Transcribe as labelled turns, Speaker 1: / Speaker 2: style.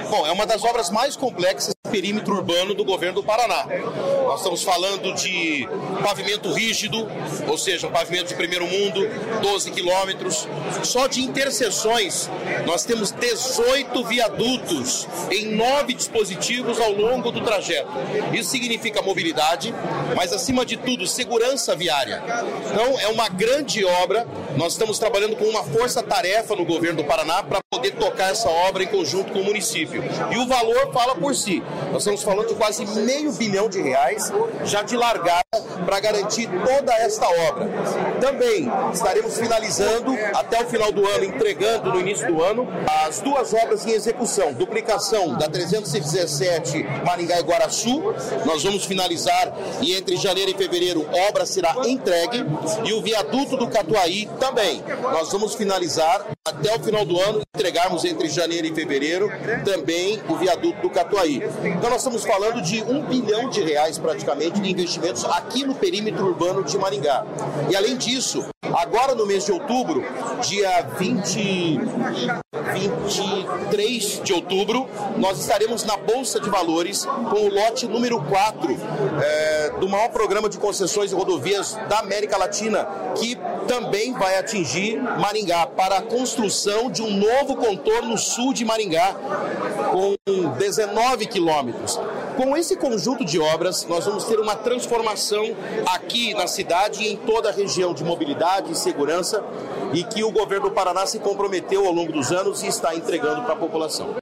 Speaker 1: Bom, é uma das obras mais complexas do perímetro urbano do governo do Paraná. Nós estamos falando de pavimento rígido, ou seja, um pavimento de primeiro mundo, 12 quilômetros. Só de interseções, nós temos 18 viadutos em 9 dispositivos ao longo do trajeto. Isso significa mobilidade, mas acima de tudo, segurança viária. Então, é uma grande obra. Nós estamos trabalhando com uma força-tarefa no governo do Paraná para poder tocar essa obra em conjunto com o município. E o valor fala por si. Nós estamos falando de quase R$500 milhão já de largada para garantir toda esta obra. Também estaremos finalizando, até o final do ano, entregando no início do ano, as duas obras em execução. Duplicação da 317 Maringá e Guaraçu. Nós vamos finalizar e entre janeiro e fevereiro a obra será entregue. E o viaduto do Catuaí também. Nós vamos finalizar até o final do ano, entregarmos entre janeiro e fevereiro também o viaduto do Catuaí. Então nós estamos falando de R$1 bilhão praticamente de investimentos aqui no perímetro urbano de Maringá. E além disso, agora no mês de outubro, dia 23 de outubro, nós estaremos na Bolsa de Valores com o lote número 4 do maior programa de concessões e rodovias da América Latina, que também vai atingir Maringá para a construção de um novo contorno sul de Maringá com 19 quilômetros. Com esse conjunto de obras, nós vamos ter uma transformação aqui na cidade e em toda a região de mobilidade e segurança, e que o governo do Paraná se comprometeu ao longo dos anos e está entregando para a população.